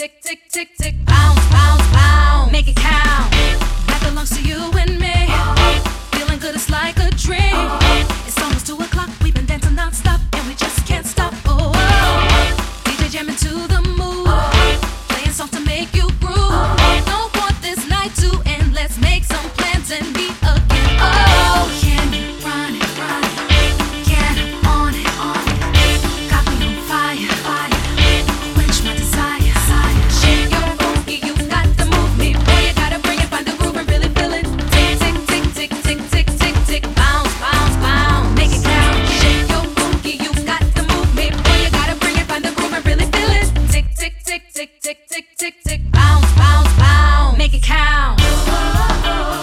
tick, tick, tick, tick, bounce, bounce, bounce. Make it count. That belongs to you and me. Feeling good, it's like a dream. It's almost 2:00. We've been dancing non-stop and we just can't stop. Oh, oh. DJ jamming to the mood, playing songs to make you groove. Don't want this night to end. Let's make some plans and be again. Oh, can you run it, run it? Get on it, on it. Got me on fire, fire. Quench my desire, desire. Shake your booty, you got to move me. Boy, you gotta bring it, find the groove and really feel it. Tick, tick, tick, tick, tick, tick, tick, tick. Bounce, bounce, bounce. Make it count. Shake your booty, you got to move me. Boy, you gotta bring it, find the groove and really feel it. Tick, tick, tick, tick, tick, tick, tick, tick. Bounce, bounce, bounce. Make it count.